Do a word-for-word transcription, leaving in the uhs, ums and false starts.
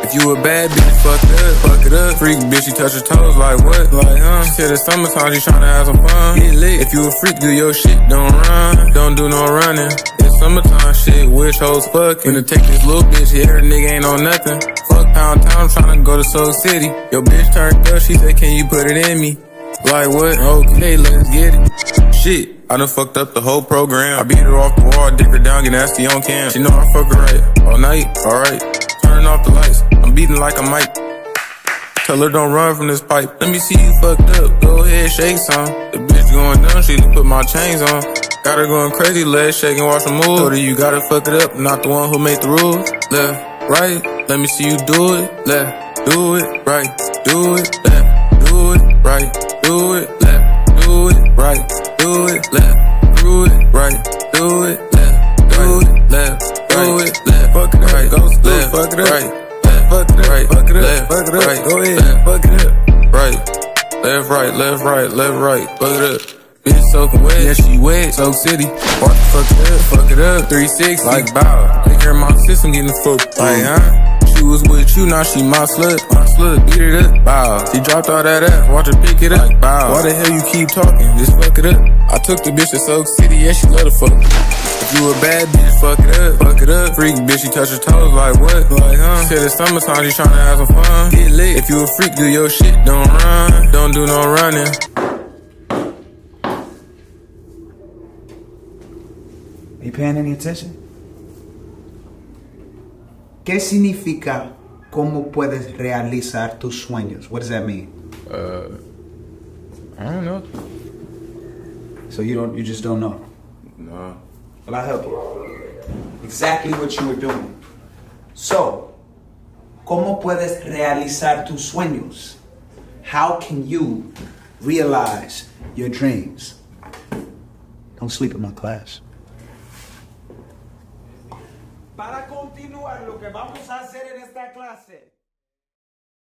If you a bad bitch, fuck it up, fuck it up. Freak bitch, she touch her toes like what? Like, huh? She said it's summertime, she tryna have some fun. Get lit. If you a freak, do your shit, don't run. Don't do no running. It's summertime shit, wish hoes fucking. Finna take this little bitch, yeah, her nigga ain't on nothing. Fuck Pound Town, tryna go to Soul City. Yo, bitch turned up, she said, can you put it in me? Like what? Okay, let's get it. Shit, I done fucked up the whole program. I beat her off the wall, dick her down, get nasty on cam. She know I fuck her right, all night, alright. Turn off the lights, I'm beating like a mic. Tell her don't run from this pipe. Let me see you fucked up, go ahead, shake some. The bitch going down, she put my chains on. Got her going crazy, legs shaking, watch her move. Told her you gotta fuck it up, not the one who made the rules. Left, right, let me see you do it. Left, do it, right, do it, left, do it, right, do it, left, do it, right, do it, left, do it, right, do it, left, do it, left, do it, left, fuck it up, go left, fuck it up, right, left, fuck it up, fuck it up, fuck it up, go ahead, fuck it up, right, left, right, left, right, left, right, fuck it up. Bitch soaking wet, yeah she wet, Soak City. Walk the fuck it up, fuck it up, three sixty, like bow. Take care of my system, getting the fuck, like huh? She was with you, now she my slut, my slut, beat it up, bow. She dropped all that ass, watch her pick it up, like bow. Why the hell you keep talking, just fuck it up. I took the bitch to Soak City, yeah she love the fuck. If you a bad bitch, fuck it up, fuck it up. Freak bitch, she touch her toes like what? Like huh? She said it's summertime, she tryna have some fun. Get lit. If you a freak, do your shit, don't run, don't do no running. Are you paying any attention? ¿Qué significa cómo puedes realizar tus sueños? What does that mean? Uh, I don't know. So you don't, you just don't know? No. Well, I'll help you. Exactly what you were doing. So, ¿cómo puedes realizar tus sueños? How can you realize your dreams? Don't sleep in my class. Para continuar lo que vamos a hacer en esta clase.